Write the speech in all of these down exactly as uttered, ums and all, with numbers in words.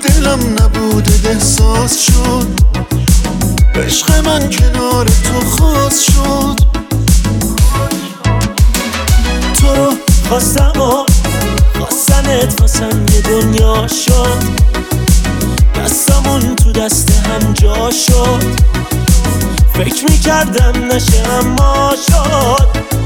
دلم نبوده احساس شد، عشق من کنار تو خاص شد. تو رو خواستم و خواستنت واسم یه دنیا شد، دستمون تو دست هم جا شد، فکر میکردم نشه اما شد.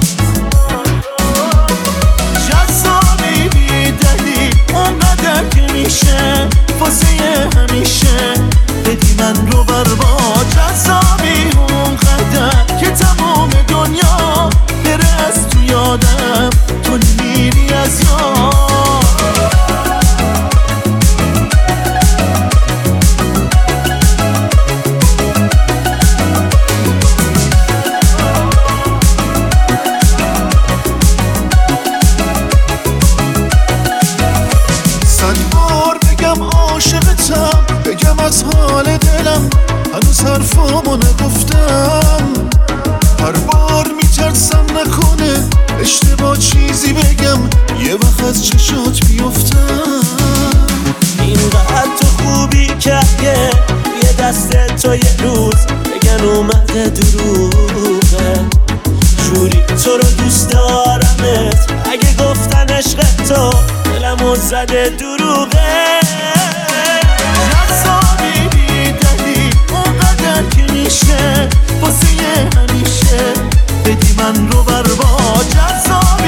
جذابی بیدلی اونقدر که میشه واسه همیشه بدی من رو بربا. جذابی اونقدر که تمام دنیا بره از تو یادم، تو نمیری از یاد. بگم از حال دلم هنوز حرفامو نگفتم، هر بار میترسم نکنه اشتباه چیزی بگم یه وقت از چشات بیفتم. اینقدر تو خوبی که یه دست تو یه روز بگن اومده دروغه، جوری تو رو دوست دارمت اگه گفتن عشق تو دلمو زده دروغه. جذابی بیدلی اونقدر که میشه واسه همیشه بدی من رو بربا. جذابی